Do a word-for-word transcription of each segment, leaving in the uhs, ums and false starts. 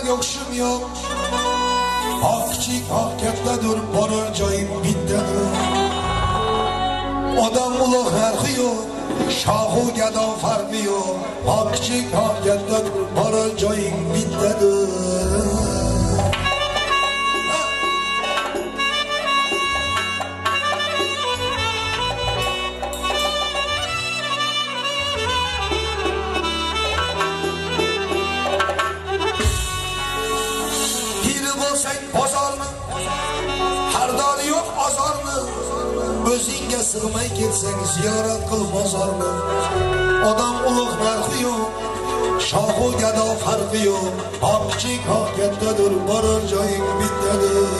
yo'qshim yo'q. Haq kichik, haq kattadir, borar joyim bittadir. Odam ulug' narxi yo'q, shohu gado farqi yo'q. Haq kichik, haq kattadir, borar joyim bittadir. O'zingga sig'may ketsang ziyorat qil bozorni. Odam ulug' narxi yo'q, shohu gado farqi yo'q. Haq kichik, haq kattadir, borar joying bittadir.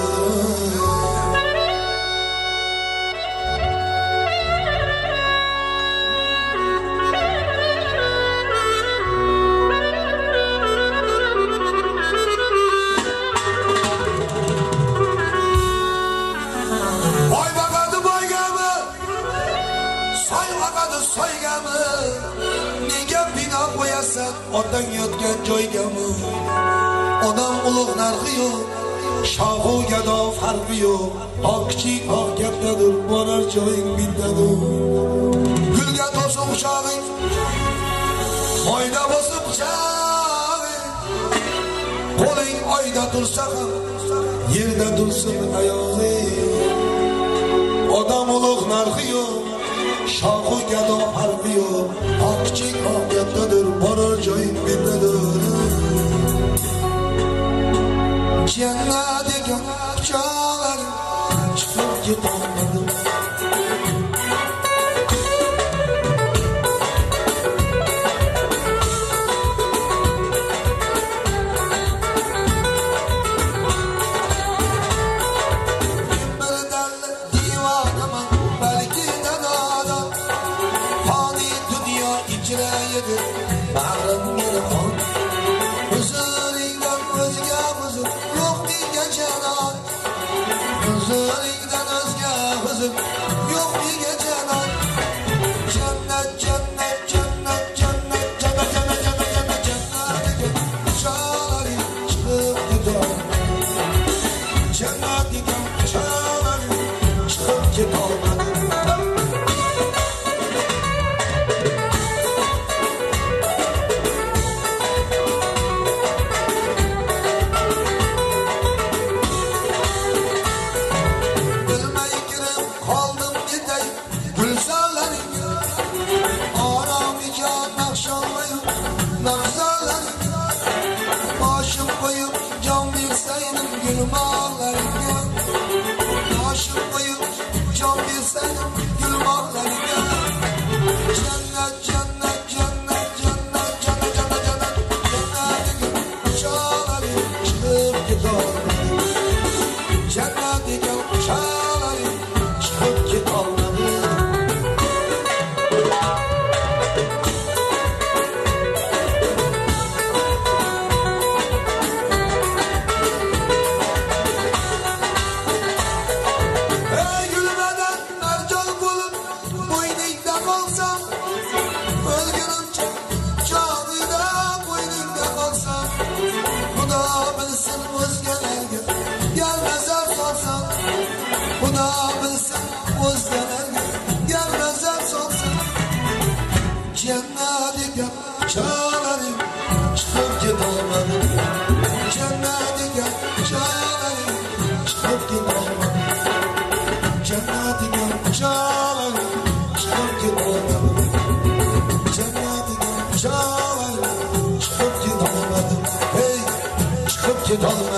Otang yotgan joygami? Odam ulug' narxi yo'q, shohu gado farqi yo'q. Haq kichik, haq kattadir, borar joying bittadir. Gulga to'sa quchog'ing, moyda bosib pichog'ing. Qo'ling oyda tursa ham, yerda tursin oyog'ing. Odam ulug' narxi yo'q, shohu gado farqi yo'q. Haq kichik, haq kattadir, borar joying bittadir. Jannat ekan quchog'laring, chiqib ketolmadim. Hey, çıkıp git oğlum.